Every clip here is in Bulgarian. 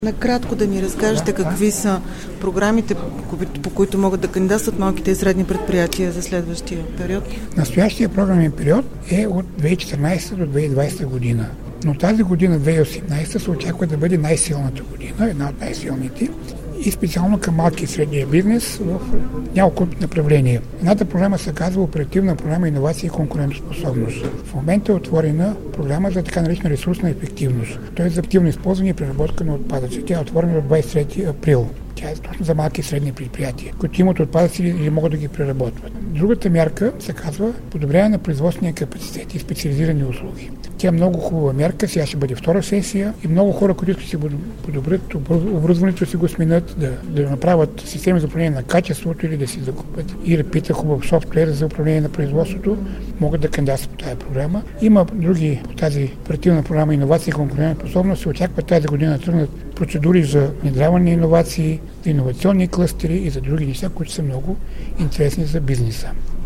Накратко да ни разкажете какви са програмите, по които могат да кандидатстват малките и средни предприятия за следващия период? Настоящия програмен период е от 2014 до 2020 година. Но тази година, 2018, се очаква да бъде най-силната година, една от най-силните, и специално към малки и средния бизнес в няколко направления. Едната програма се казва Оперативна програма Иновации и конкурентоспособност. В момента е отворена програма за така наречена ресурсна ефективност, т.е. за активно използване и преработка на отпадъци. Тя е отворена от 23 април. Тя е точно за малки и средни предприятия, които имат отпадъци или могат да ги преработват. Другата мярка се казва подобряване на производствения капацитет и специализирани услуги. Тя е много хубава мярка, сега ще бъде втора сесия и много хора, които ще подобрят оборудването, си го сменят, да направят системи за управление на качеството или да си закупят и репита хубав софтуер за управление на производството, могат да кандидатстват по тази програма. Има други по тази оперативна програма Иновации и конкурентоспособност. Се очаква тази година да тръгнат процедури за внедряване на иновации, за иновационни клъстери и за други неща, които са много интересни за бизнеса.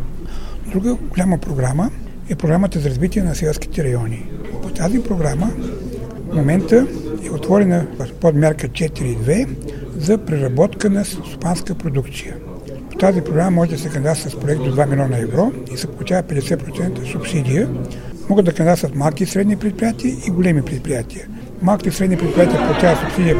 Друга голяма програма е програмата за развитие на селските райони. По тази програма в момента е отворена подмярка 4.2 за преработка на стопанска продукция. По тази програма може да се кандидатства с проект до 2 милиона евро и се получава 50% субсидия. Могат да кандидатстват малки и средни предприятия и големи предприятия. Малките и средни предприятия получават субсидия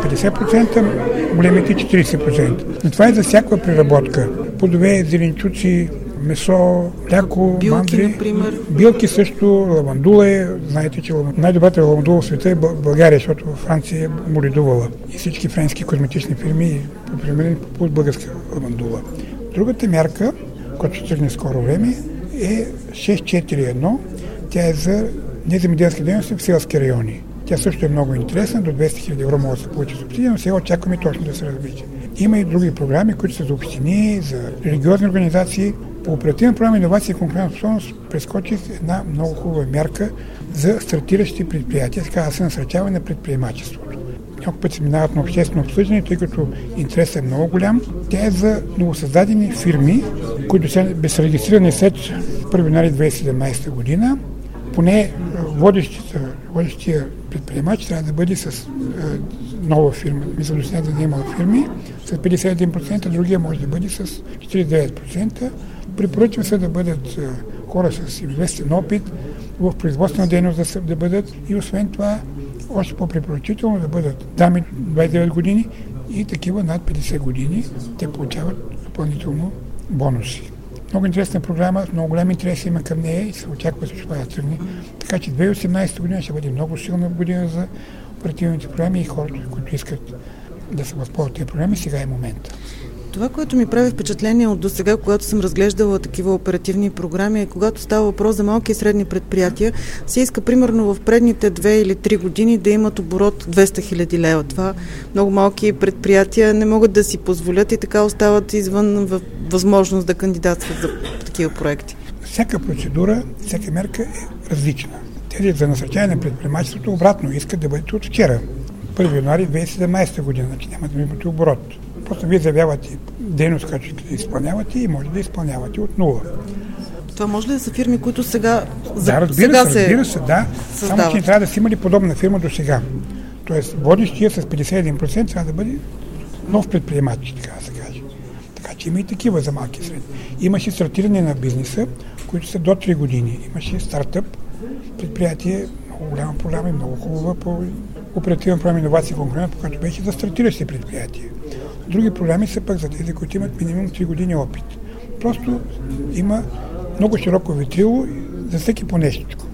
50%, големите 40%. Но това е за всяка преработка. Плодове, зеленчуци, месо, мляко, мандри. Например. Билки също, лавандула е. Знаете, че най-добрата лавандула в света е България, защото във Франция е молидувала. И всички френски козметични фирми попримерени по българска лавандула. Другата мярка, която ще тръгне скоро време, е 641. Тя е за неземеделски дейности в селски райони. Тя също е много интересна, до 200 000 евро може да се получи субсидия, но сега очакваме точно да се развие. Има и други програми, които са за общини, за религиозни организации. По оперативна програма Иновации и конкурентоспособност прескочих една много хубава мярка за стартиращи предприятия, така да се насърчава на предприемачеството. Няколко пъти се минават на обществено обсъждане, тъй като интересът е много голям. Тя е за новосъздадени фирми, които са регистрирани след 1 януари 2017 година. Поне водещия предприемач трябва да бъде с нова фирма. Мисля, да има фирми с 51%, другия може да бъде с 49%. Препоръчва се да бъдат хора с известен опит в производствена дейност да бъдат и освен това още по-препоръчително да бъдат дами 29 години и такива над 50 години. Те получават допълнително бонуси. Много интересна програма, много голям интерес има към нея и се очаква също това да тръгне. Така че 2018 година ще бъде много силна година за оперативните програми и хората, които искат да се възползват тези програми, сега е момента. Това, което ми прави впечатление от досега, когато съм разглеждала такива оперативни програми, е когато става въпрос за малки и средни предприятия, се иска примерно в предните 2 или 3 години да имат оборот 200 000 лева. Това много малки предприятия не могат да си позволят и така остават извън възможност да кандидатстват за такива проекти. Всяка процедура, всяка мерка е различна. Тези за насърчаване на предприемачеството обратно искат да бъдете от вчера. 1 януари 2017 година, значи няма да имате оборот. Просто вие заявявате дейност, която искате да изпълнявате и може да изпълнявате от нула. Това може ли да са фирми, които сега разбира се, да. Само, че не трябва да си имали подобна фирма до сега. Тоест, водещия с 51% трябва да бъде нов предприемач, така да се каже. Така че има и такива за малки и средни. Имаше стартиране на бизнеса, които са до 3 години. Имаше стартъп, предприятие, много голяма програма и много хубава по оперативна програма Иновации и конкурентоспособност, която беше за стартиращи предприятия. Други програми са пък за тези, които имат минимум 3 години опит. Просто има много широко ветрило за всеки по нещичко.